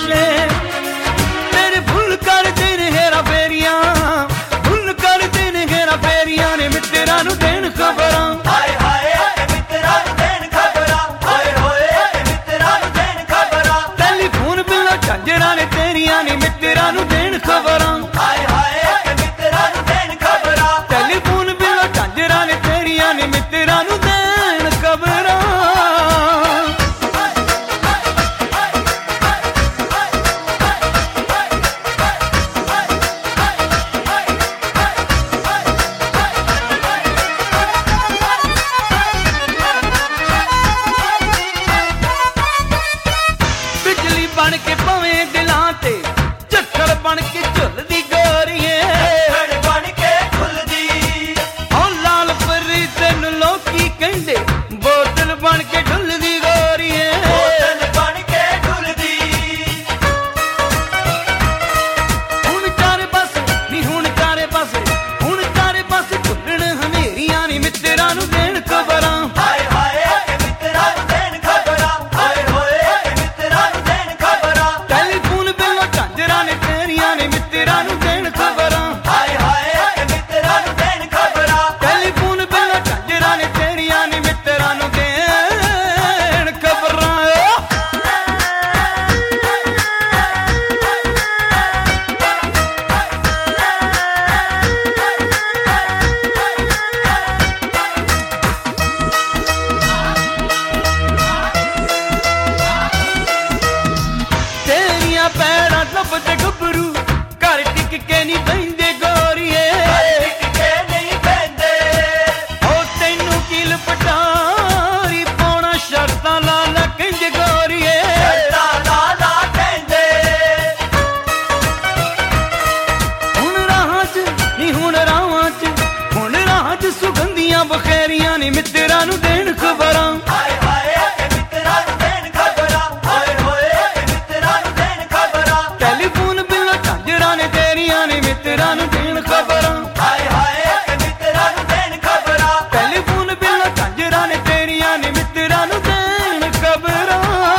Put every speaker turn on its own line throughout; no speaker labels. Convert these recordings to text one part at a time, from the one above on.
ਨਸ਼ੇ ਤੇਰੇ ਭੁੱਲ ਕਰਦੇ ਨੇ ਹੇਰਾ ਫੇਰੀਆਂ, ਭੁੱਲ ਕਰਦੇ ਨੇ ਹੇਰਾ ਫੇਰੀਆਂ ਨੇ ਮਿੱਤਰਾਂ ਨੂੰ ਦੇਣ ਖਬਰਾਂ।
ਹਾਏ ਹਾਏ ਮਿੱਤਰਾਂ ਨੂੰ ਦੇਣ ਖਬਰਾਂ, ਹੋਏ ਹੋਏ ਮਿੱਤਰਾਂ ਨੂੰ ਦੇਣ ਖਬਰਾਂ।
ਟੈਲੀਫੋਨ ਬਿੱਲਾਂ ਝਾਂਜਰਾਂ ਨੇ ਤੇਰੀਆਂ ਨੇ ਮਿੱਤਰਾਂ ਨੂੰ ਦੇਣ ਖਬਰਾਂ।
ਹਾਏ ਹਾਏ ਮਿੱਤਰਾਂ ਨੂੰ ਦੇਣ ਖਬਰਾਂ।
ਟੈਲੀਫੋਨ ਬਿੱਲਾਂ ਝਾਂਜਰਾਂ ਨੇ ਤੇਰੀਆਂ ਨੇ ਮਿੱਤਰਾਂ ਨੂੰ ਦੇਣ ਖਬਰਾਂ। ਬਿਜਲੀ ਬਣ ਕੇ ਭਵੇਂ ਦਿਲਾਂ ਤੇ, ਝੱਖੜ ਬਣ ਕੇ ਝੁੱਲਦੀ ਗੋਰੀਏ,
ਝੱਖੜ ਬਣ ਕੇ ਖੁੱਲਦੀ।
ਓ ਲਾਲ ਪਰੀ ਤੈਨੂੰ ਲੋਕੀ ਕਹਿੰਦੇ, ਬੋਤਲ ਬਣ ਕੇ ਢੁੱਲਦੀ ਗੋਰੀਏ।
ਬੋਤਲ ਬਣ ਕੇ ਢੁੱਲਦੀ।
ਹੁਣ ਚਾਰੇ ਪਾਸੇ ਨੀ ਹੁਣ ਚਾਰੇ ਪਾਸੇ, ਹੁਣ ਚਾਰੇ ਪਾਸੇ ਢੁੱਲਣ ਹਨੇਰੀਆਂ ਨੀ ਮਿੱਤਰਾਂ ਨੂੰ ਦੇਣ ਖਬਰਾਂ।
ਹਾਏ ਹਾਏ ਮਿੱਤਰਾਂ ਨੂੰ ਦੇਣ ਖਬਰਾਂ, ਹੋਏ ਹੋਏ ਮਿੱਤਰਾਂ ਨੂੰ ਦੇਣ ਖਬਰਾਂ।
ਟੈਲੀਫੋਨ ਬਿੱਲਾਂ ਝਾਂਜਰਾਂ ਨੇ ਤੇਰੀਆਂ ਨੇ ਮਿੱਤਰਾਂ ਨੂੰ ਦੇਣ ਖਬਰਾਂ।
ਹਾਏ ਹਾਏ ਮਿੱਤਰਾਂ ਨੂੰ ਦੇਣ ਖਬਰਾਂ।
ਟੈਲੀਫੋਨ ਬਿੱਲਾਂ ਝਾਂਜਰਾਂ ਨੇ ਤੇਰੀਆਂ ਨੇ ਮਿੱਤਰਾਂ ਨੂੰ ਦੇਣ ਖਬਰਾਂ। ਤੇਰੀਆਂ ਪੈਰਾਂ ਲੱਭਦੇ ਗੱਭਰੂ, ਘਰ ਟਿਕ ਕੇ ਨਹੀਂ ਬਹਿੰਦੇ ਗੋਰੀਏ।
ਟਿਕ ਕੇ ਨਹੀਂ ਬਹਿੰਦੇ।
ਓ ਤੈਨੂੰ ਕੀਲ ਪਟਾਰੀ ਪਾਉਣਾ ਸ਼ਰਤਾਂ ਲਾ ਲਾ ਕਿੰਜ ਗੋਰੀਏ।
ਲਾ ਲਾ ਲਾ ਕਹਿੰਦੇ।
ਹੁਣ ਰਾਹਾਂ 'ਚ ਨੀ ਹੁਣ ਰਾਹਾਂ 'ਚ, ਹੁਣ ਰਾਹਾਂ 'ਚ ਸੁਗੰਧੀਆਂ ਬਖੇਰੀਆਂ ਨੀ ਮਿੱਤਰਾਂ ਨੂੰ ਦੇਣ ਖਬਰਾਂ।
ਹਾਏ ਹਾਏ ਮਿੱਤਰਾਂ ਨੂੰ ਦੇਣ ਖਬਰਾਂ, ਹੋਏ ਹੋਏ ਮਿੱਤਰਾਂ ਨੂੰ ਦੇਣ ਖਬਰਾਂ।
ਟੈਲੀਫੋਨ ਬਿੱਲਾਂ ਝਾਂਜਰਾਂ ਨੇ ਤੇਰੀਆਂ ਨੇ ਮਿੱਤਰਾਂ ਨੂੰ ਦੇਣ ਖਬਰਾਂ।
ਹਾਏ ਹਾਏ ਮਿੱਤਰਾਂ ਨੂੰ ਦੇਣ ਖਬਰਾਂ।
ਟੈਲੀਫੋਨ ਬਿੱਲਾਂ ਝਾਂਜਰਾਂ ਨੇ ਤੇਰੀਆਂ ਨੇ ਮਿੱਤਰਾਂ ਨੂੰ ਦੇਣ ਖਬਰਾਂ।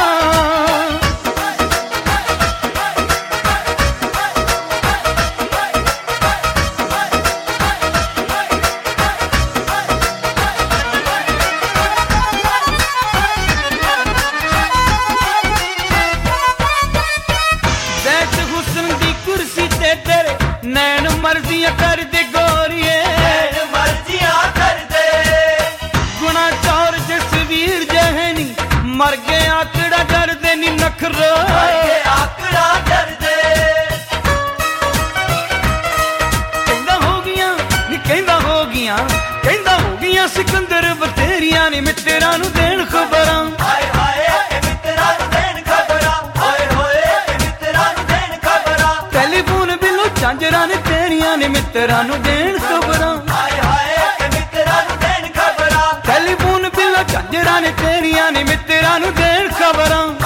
ਬੈਠ ਹੁਸਨ ਦੀ ਕੁਰਸੀ ਤੇ ਤੇਰੇ ਨੈਣ ਮਰਜ਼ੀਆਂ ਕਰਦੇ ਗੋਰੀਏ।
ਐਨ ਮਰਜ਼ੀਆਂ ਕਰਦੇ।
ਗੁਣਾ ਚੌਰ ਜਸਵੀਰ ਜਹਨੀ ਮਰ ਗਏ ਆਕੜਾ ਡਰਦੇ ਨੀ ਨਖਰੋ।
ਕੇ ਆਕੜਾ ਡਰਦੇ।
ਕਹਿੰਦਾ ਹੋ ਗਈਆਂ ਨੀ ਕਹਿੰਦਾ ਹੋ ਗਈਆਂ, ਕਹਿੰਦਾ ਹੋ ਗਈਆਂ ਸਿਕੰਦਰ ਬਥੇਰੀਆਂ ਨੀ ਮਿੱਤਰਾਂ ਨੂੰ ਦੇਣ ਖਬਰਾਂ।
ਹਾਏ ਹਾਏ ਮਿੱਤਰਾਂ ਨੂੰ ਦੇਣ ਖਬਰਾਂ, ਹੋਏ ਹੋਏ ਮਿੱਤਰਾਂ ਨੂੰ ਦੇਣ ਖਬਰਾਂ।
ਟੈਲੀਫੋਨ ਬਿੱਲੋਂ ਝਾਂਜਰਾਂ ਨੇ ਤੇਰੀਆਂ ਨੇ ਮਿੱਤਰਾਂ ਨੂੰ ਦੇਣ ਖਬਰਾਂ।
ਹਾਏ ਹਾਏ ਮਿੱਤਰਾਂ ਨੂੰ ਦੇਣ ਖਬਰਾਂ।
ਟੈਲੀਫੋਨ ਬਿੱਲੋਂ ਝਾਂਜਰਾਂ ਨੇ ਤੇਰੀਆਂ ਨੇ ਮਿੱਤਰਾਂ ਨੂੰ ਦੇਣ ਖਬਰਾਂ।